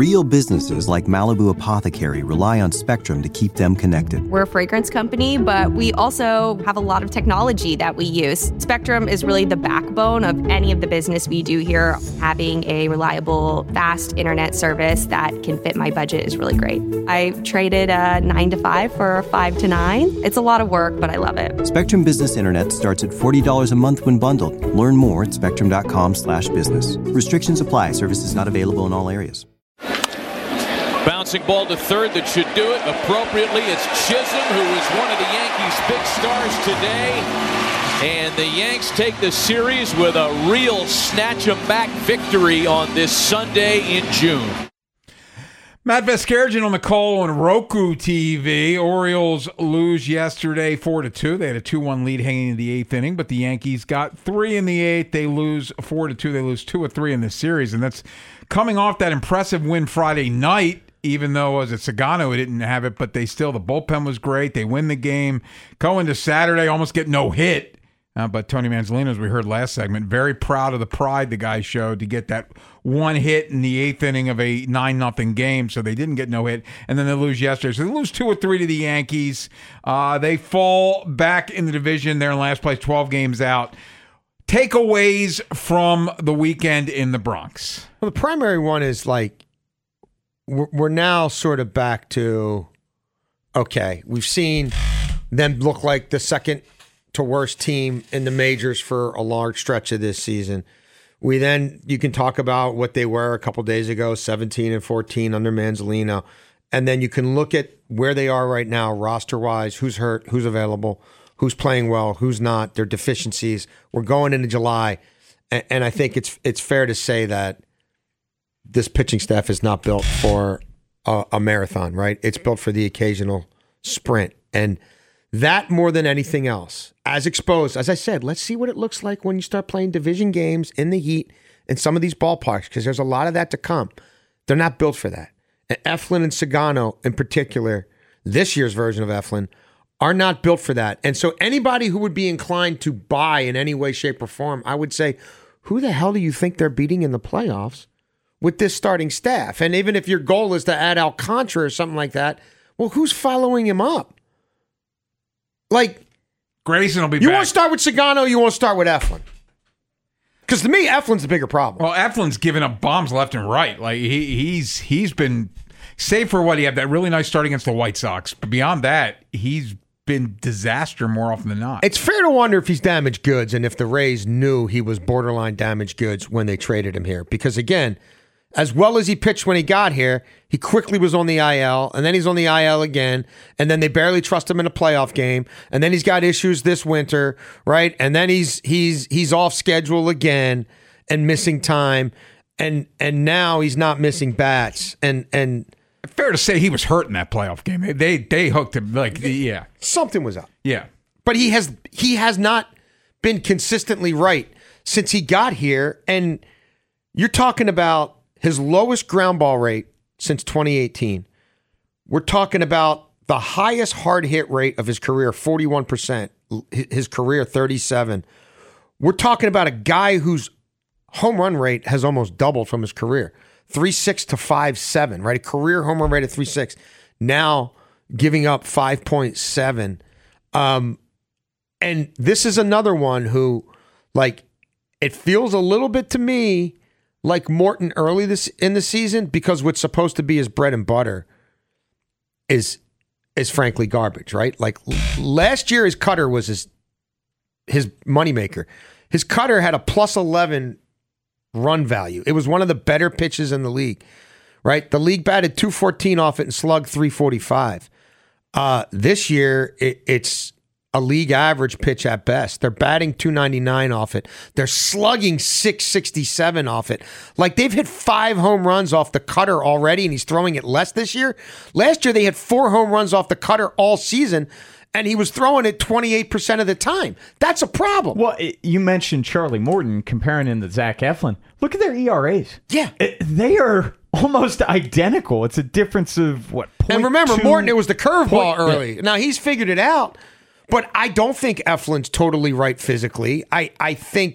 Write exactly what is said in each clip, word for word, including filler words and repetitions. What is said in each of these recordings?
Real businesses like Malibu Apothecary rely on Spectrum to keep them connected. We're a fragrance company, but we also have a lot of technology that we use. Spectrum is really the backbone of any of the business we do here. Having a reliable, fast internet service that can fit my budget is really great. I traded a nine to five for a five to nine. It's a lot of work, but I love it. Spectrum Business Internet starts at forty dollars a month when bundled. Learn more at spectrum.com slash business. Restrictions apply. Services not available in all areas. Bouncing ball to third that should do it appropriately. It's Chisholm, who is one of the Yankees' big stars today. And the Yanks take the series with a real snatch-em-back victory on this Sunday in June. Matt Vasgersian on the call on Roku T V. Orioles lose yesterday four to two. They had a two one lead hanging in the eighth inning, but the Yankees got three in the eighth. They lose four to two. They lose two or three in this series, and that's coming off that impressive win Friday night, even though, was it Sagano who didn't have it, but they still, the bullpen was great. They win the game. Go into Saturday, almost get no hit. Uh, but Tony Manzolino, as we heard last segment, very proud of the pride the guy showed to get that one hit in the eighth inning of a nine nothing game. So they didn't get no hit, and then they lose yesterday. So they lose two or three to the Yankees. Uh, they fall back in the division. They're in last place, twelve games out. Takeaways from the weekend in the Bronx. Well, the primary one is like we're, we're now sort of back to, okay, we've seen them look like the second to worst team in the majors for a large stretch of this season. We then, you can talk about what they were a couple days ago, seventeen and fourteen under Manzolino. And then you can look at where they are right now, roster-wise, who's hurt, who's available, who's playing well, who's not, their deficiencies. We're going into July, and, and I think it's it's fair to say that this pitching staff is not built for a, a marathon, right? It's built for the occasional sprint. And that more than anything else, as exposed, as I said, let's see what it looks like when you start playing division games in the heat in some of these ballparks, because there's a lot of that to come. They're not built for that. And Eflin and Sagano in particular, this year's version of Eflin, are not built for that. And so anybody who would be inclined to buy in any way, shape, or form, I would say, who the hell do you think they're beating in the playoffs with this starting staff? And even if your goal is to add Alcantara or something like that, well, who's following him up? Like, Grayson will be you back. want to start with Sagano, you want to start with Eflin? Because to me, Eflin's the bigger problem. Well, Eflin's giving up bombs left and right. Like he, he's he's been, save for what he had that really nice start against the White Sox, but beyond that, he's been disaster more often than not. It's fair to wonder if he's damaged goods and if the Rays knew he was borderline damaged goods when they traded him here. Because again, as well as he pitched when he got here, he quickly was on the I L, and then he's on the I L again, and then they barely trust him in a playoff game, and then he's got issues this winter, right? And then he's he's he's off schedule again and missing time, and and now he's not missing bats, and and fair to say he was hurt in that playoff game. They they, they hooked him like yeah, something was up. Yeah, but he has he has not been consistently right since he got here, and you're talking about his lowest ground ball rate since twenty eighteen. We're talking about the highest hard hit rate of his career, forty-one percent. His career, thirty-seven. We're talking about a guy whose home run rate has almost doubled from his career. three point six to five point seven, right? A career home run rate of three point six. Now giving up five point seven. Um, and this is another one who, like, it feels a little bit to me like Morton early this in the season, because what's supposed to be his bread and butter is is frankly garbage, right? Like last year, his cutter was his his moneymaker. His cutter had a plus eleven run value. It was one of the better pitches in the league, right? The league batted two fourteen off it and slugged three forty-five. Uh, this year, it, it's a league average pitch at best. They're batting two ninety-nine off it. They're slugging six sixty-seven off it. Like, they've hit five home runs off the cutter already, and he's throwing it less this year. Last year, they had four home runs off the cutter all season, and he was throwing it twenty-eight percent of the time. That's a problem. Well, it, you mentioned Charlie Morton comparing him to Zach Eflin. Look at their E R As. Yeah. It, they are almost identical. It's a difference of, what, point And remember, two, Morton, it was the curveball point, early. Yeah. Now, he's figured it out. But I don't think Eflin's totally right physically. I, I think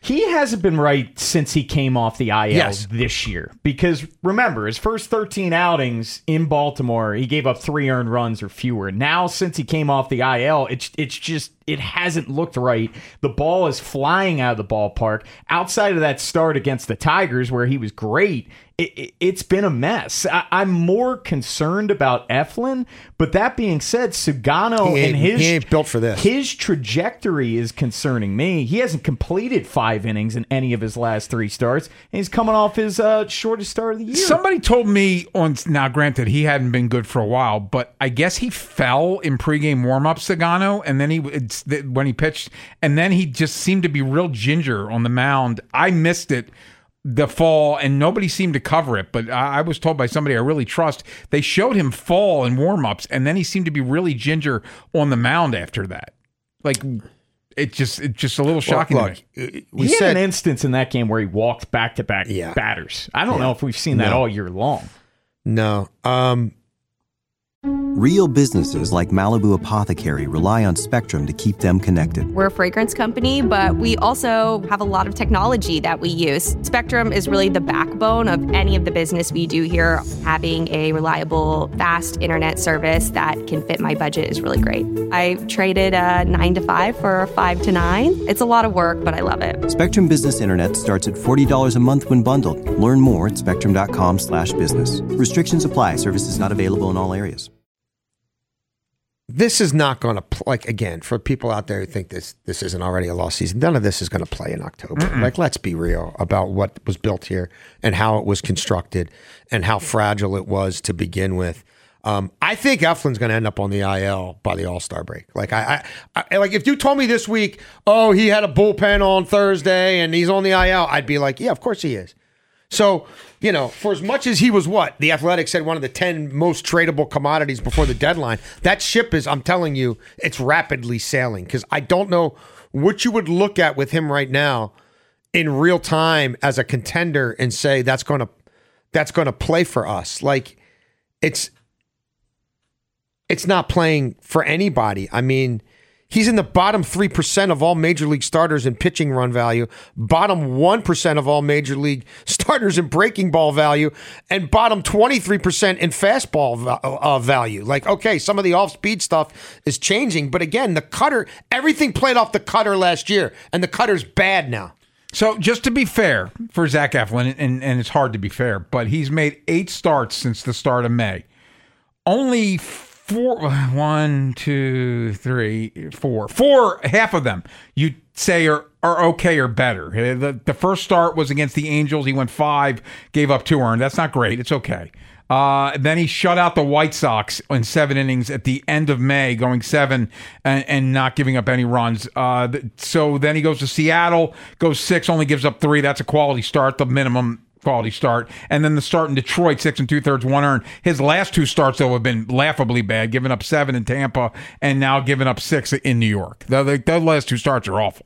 He hasn't been right since he came off the I L Yes. this year. Because remember, his first thirteen outings in Baltimore, he gave up three earned runs or fewer. Now, since he came off the I L, it's it's just it hasn't looked right. The ball is flying out of the ballpark. Outside of that start against the Tigers, where he was great, it, it, it's been a mess. I, I'm more concerned about Eflin, but that being said, Sugano He ain't- and his he ain't built for this. His trajectory is concerning me. He hasn't completed five innings in any of his last three starts, and he's coming off his uh, shortest start of the year. Somebody told me on now, granted, he hadn't been good for a while, but I guess he fell in pregame warmup, Sagano, and then he it's, when he pitched, and then he just seemed to be real ginger on the mound. I missed it, the fall, and nobody seemed to cover it, but I, I was told by somebody I really trust, they showed him fall in warmups, and then he seemed to be really ginger on the mound after that. Like, it just it's just a little shocking Look, to me. we he said had an instance in that game where he walked back-to-back Yeah. batters. I don't Yeah. know if we've seen that No. all year long. no. Um, Real businesses like Malibu Apothecary rely on Spectrum to keep them connected. We're a fragrance company, but we also have a lot of technology that we use. Spectrum is really the backbone of any of the business we do here. Having a reliable, fast internet service that can fit my budget is really great. I traded a nine to five for a five to nine. It's a lot of work, but I love it. Spectrum Business Internet starts at forty dollars a month when bundled. Learn more at spectrum.com slash business. Restrictions apply. Services not available in all areas. this is not going to pl- like again for people out there who think this this isn't already a lost season. None of this is going to play in October. Mm-mm. Like, let's be real about what was built here and how it was constructed and how fragile it was to begin with. Um, I think Eflin's going to end up on the I L by the All-Star break. Like I, I, I, like if you told me this week, oh, he had a bullpen on Thursday and he's on the I L, I'd be like, yeah, of course he is. So, you know, for as much as he was what the Athletic said, one of the ten most tradable commodities before the deadline, that ship is, I'm telling you, it's rapidly sailing, because I don't know what you would look at with him right now in real time as a contender and say that's going to that's going to play for us. Like, it's it's not playing for anybody. I mean, he's in the bottom three percent of all major league starters in pitching run value, bottom one percent of all major league starters in breaking ball value, and bottom twenty-three percent in fastball uh, value. Like, okay, some of the off-speed stuff is changing, but again, the cutter, everything played off the cutter last year, and the cutter's bad now. So just to be fair for Zach Eflin, and, and it's hard to be fair, but he's made eight starts since the start of May. Only four, one, two, three, four, four, half of them you say are, are okay or better. The, the first start was against the Angels. He went five, gave up two earned. That's not great. It's okay. Uh, then he shut out the White Sox in seven innings at the end of May, going seven and, and not giving up any runs. Uh, so then he goes to Seattle, goes six, only gives up three. That's a quality start, the minimum quality start. And then the start in Detroit, six and two thirds, one earned. His last two starts, though, have been laughably bad, giving up seven in Tampa and now giving up six in New York. The, the, the last two starts are awful.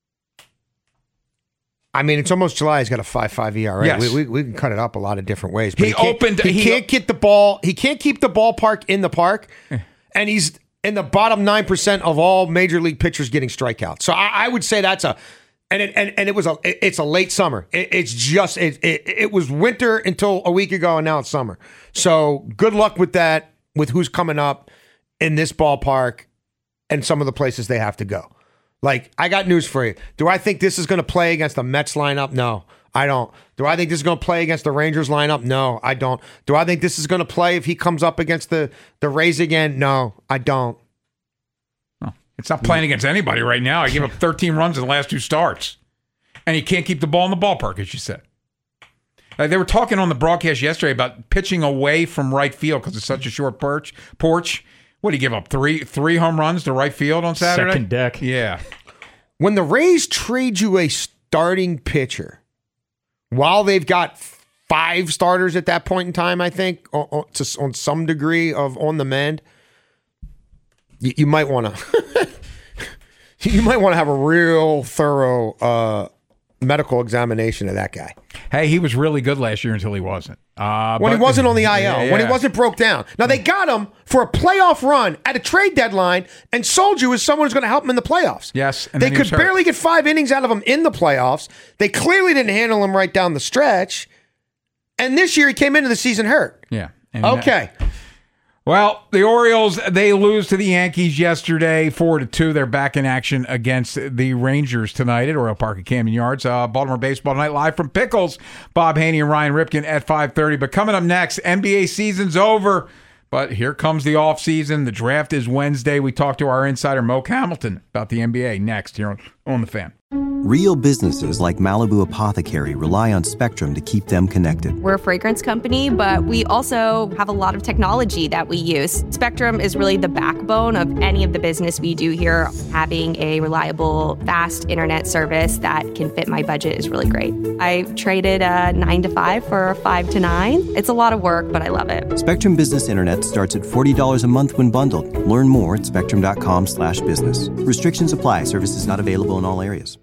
I mean, it's almost July. He's got a five point five E R A. Yes. We, we, we can cut it up a lot of different ways. But He he, can't, opened- He, he- can't get the ball. He can't keep the ballpark in the park, and he's in the bottom nine percent of all major league pitchers getting strikeouts. So I, I would say that's a, and it, and and it was a it, it's a late summer. It, it's just it, it it was winter until a week ago, and now it's summer. So good luck with that. With who's coming up in this ballpark and some of the places they have to go. Like, I got news for you. Do I think this is going to play against the Mets lineup? No, I don't. Do I think this is going to play against the Rangers lineup? No, I don't. Do I think this is going to play if he comes up against the, the Rays again? No, I don't. Oh, it's not playing against anybody right now. I gave up thirteen runs in the last two starts. And he can't keep the ball in the ballpark, as you said. Uh, they were talking on the broadcast yesterday about pitching away from right field because it's such a short perch, porch. What did he give up? Three three home runs to right field on Saturday? Second deck. Yeah. When the Rays trade you a starting pitcher, while they've got five starters at that point in time, I think, on, on, to, on some degree of on the mend, you, you might want to you might want to have a real thorough uh, medical examination of that guy. Hey, he was really good last year until he wasn't. Uh, when but, he wasn't on the I L, yeah, yeah. when he wasn't broke down. Now, they got him for a playoff run at a trade deadline and sold you as someone who's going to help him in the playoffs. Yes. And they then he could was hurt. barely get five innings out of him in the playoffs. They clearly didn't handle him right down the stretch. And this year, he came into the season hurt. Yeah. And Okay. That, well, the Orioles, they lose to the Yankees yesterday, four to two. They're back in action against the Rangers tonight at Oriole Park at Camden Yards. Uh, Baltimore Baseball Tonight live from Pickles. Bob Haney and Ryan Ripken at five thirty. But coming up next, N B A season's over. But here comes the offseason. The draft is Wednesday. We talked to our insider, Moke Hamilton, about the N B A next here on, on The Fan. Real businesses like Malibu Apothecary rely on Spectrum to keep them connected. We're a fragrance company, but we also have a lot of technology that we use. Spectrum is really the backbone of any of the business we do here. Having a reliable, fast internet service that can fit my budget is really great. I traded a nine to five for a five to nine. It's a lot of work, but I love it. Spectrum Business Internet starts at forty dollars a month when bundled. Learn more at spectrum dot com slash business. Restrictions apply. Services not available in all areas.